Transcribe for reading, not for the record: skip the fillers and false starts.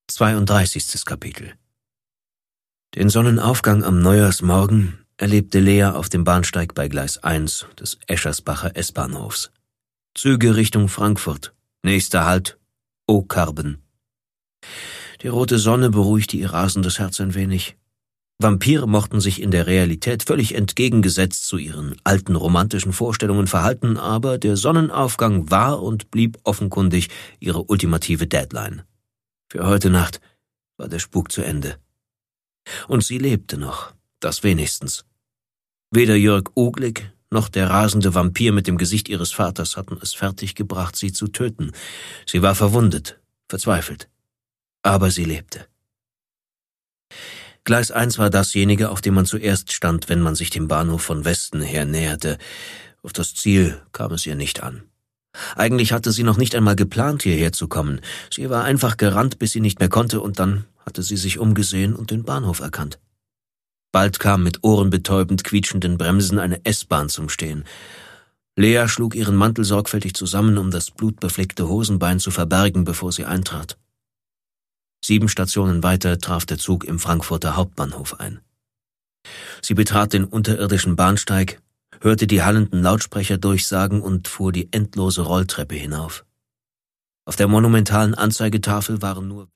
32. Kapitel. Den Sonnenaufgang am Neujahrsmorgen erlebte Lea auf dem Bahnsteig bei Gleis 1 des Eschersbacher S-Bahnhofs. Züge Richtung Frankfurt. Nächster Halt Okarben. Die rote Sonne beruhigte ihr rasendes Herz ein wenig. Vampire mochten sich in der Realität völlig entgegengesetzt zu ihren alten romantischen Vorstellungen verhalten, aber der Sonnenaufgang war und blieb offenkundig ihre ultimative Deadline. Für heute Nacht war der Spuk zu Ende. Und sie lebte noch, das wenigstens. Weder Jörg Uglig noch der rasende Vampir mit dem Gesicht ihres Vaters hatten es fertiggebracht, sie zu töten. Sie war verwundet, verzweifelt. Aber sie lebte. Gleis 1 war dasjenige, auf dem man zuerst stand, wenn man sich dem Bahnhof von Westen her näherte. Auf das Ziel kam es ihr nicht an. Eigentlich hatte sie noch nicht einmal geplant, hierher zu kommen. Sie war einfach gerannt, bis sie nicht mehr konnte, und dann hatte sie sich umgesehen und den Bahnhof erkannt. Bald kam mit ohrenbetäubend quietschenden Bremsen eine S-Bahn zum Stehen. Lea schlug ihren Mantel sorgfältig zusammen, um das blutbefleckte Hosenbein zu verbergen, bevor sie eintrat. 7 Stationen weiter traf der Zug im Frankfurter Hauptbahnhof ein. Sie betrat den unterirdischen Bahnsteig, hörte die hallenden Lautsprecher durchsagen und fuhr die endlose Rolltreppe hinauf. Auf der monumentalen Anzeigetafel waren nur